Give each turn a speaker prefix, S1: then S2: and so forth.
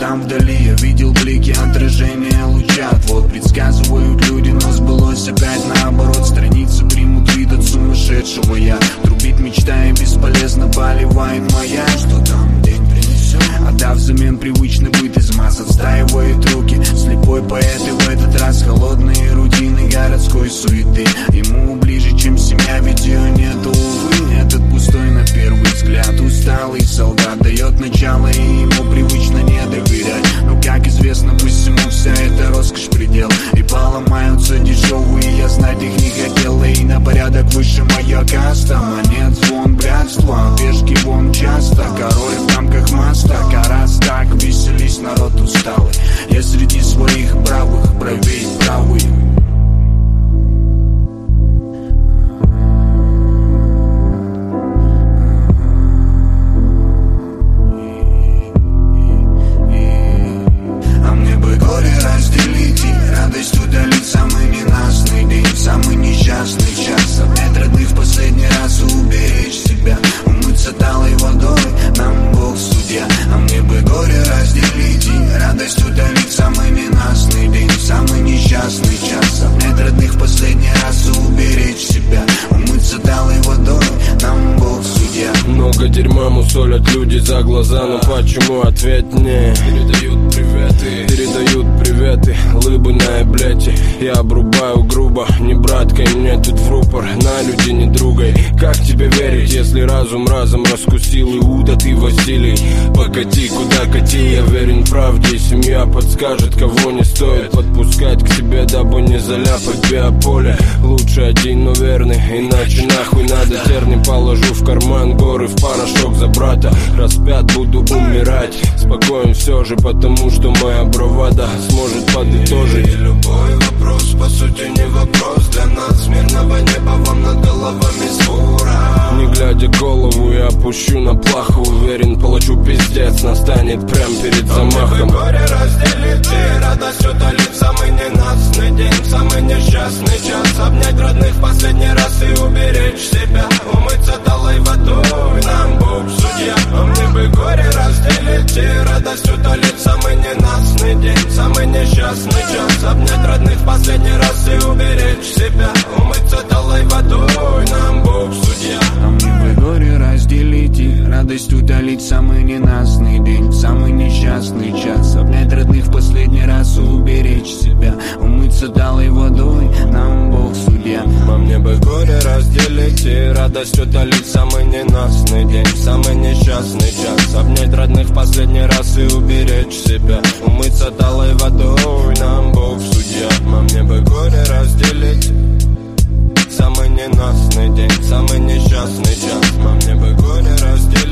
S1: там вдали я видел блики, отражения лучат. Вот предсказывают люди, но сбылось опять наоборот. Страницы примут вид от сумасшедшего я. Трубит мечта и бесполезно поливает моя. Что там день принесет? Отдав взамен привычный быт, из масс отстаивает руки. Слепой поэт и в этот раз холодные рутины городской суеты. Ему ближе, чем семья, ведь ее нету, увы. Этот пустой на первый взгляд усталый солдат дает начало, и ему привычно не доверять. Но как известно, пусть ему вся эта роскошь предел. И поломаются дешевые, я знать их не хотел. И на порядок выше моя каста. Монет звон, блядство, пешки вон часто. Король в рамках маста, раз так веселись, народ усталый. Я среди своих правых, правей правый. А мне бы горе разделить и радость удалить. Самый ненастный день, самый несчастный час. Обнять родных в последний раз и уберечь себя. Умыться талой водой, нам Бог судья. А мне бы горе разделить и радость удалить. Самый ненастный день, самый несчастный час. Обнять родных в последний раз и уберечь себя. Умыться талой водой, нам Бог судья.
S2: Много дерьма мусолят люди за глаза, но почему ответ не? Передают приветы, лыбы на эблете. Я обрубаю грубо, не браткой, мне тут в рупор. На люди не другой, как тебе верить, если разум разом раскусил Иуда, ты Василий. Покати, куда кати, я верен правде. Семья подскажет, кого не стоит подпускать к себе, дабы не заляпать биополе. Лучше один, но верный, иначе нахуй надо. Терни положу в карман, горы в порошок за брата. Распят, буду умирать, спокоен все же, потому что моя бравада сможет подытожить.
S1: И любой вопрос, по сути, не вопрос для нас. Мирного неба вам над головами свора.
S2: Не глядя голову, я опущу на плаху. Уверен, получу пиздец, настанет прям перед замахом.
S1: Горе разделить и радость удалить. Самый ненастный день, самый несчастный час. Обнять родных в последний раз и уберечь себя. Умыться талой водой, нам Бог судья. А мне бы горе разделить и радость удалить. Самый ненастный день, самый несчастный час. Обнять родных в последний раз и уберечь себя. Умыться талой водой, нам Бог судья. А мне бы горе разделить и радость удалить. Самый ненастный день, самый несчастный час. Обнять родных в последний раз и уберечь себя. Умыться талой водой, нам Бог судья.
S2: А мне бы горе разделить и радость удалить. Самый ненастный день, самый несчастный час. Обнять родных в последний раз и уберечь себя. Умыться талой водой, нам Бог судья. А мне бы горе разделить. Самый ненастный день, самый несчастный час. А мне бы горе разделить.